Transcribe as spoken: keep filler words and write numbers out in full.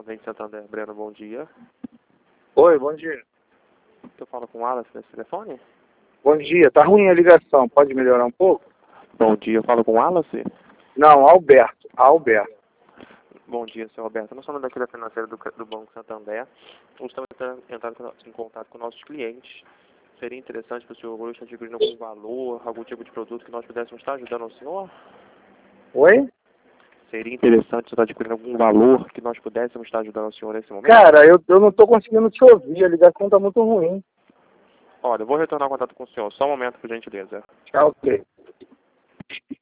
Banco Santander, Breno, bom dia. Oi, bom dia. Eu falo com o Wallace nesse telefone? Bom dia, tá ruim a ligação, pode melhorar um pouco? Bom dia, eu falo com o Wallace? Não, Alberto, Alberto. Bom dia, senhor Alberto. Nós somos daqui da financeira do, do Banco Santander. Estamos entrando, entrando em contato com nossos clientes. Seria interessante para o senhor hoje adquirir algum valor, algum tipo de produto que nós pudéssemos estar ajudando o senhor? Oi? Seria interessante estar adquirindo algum valor que nós pudéssemos estar ajudando o senhor nesse momento? Cara, eu, eu não tô conseguindo te ouvir, a ligação tá muito ruim. Olha, eu vou retornar o contato com o senhor. Só um momento, por gentileza. Tchau, ok.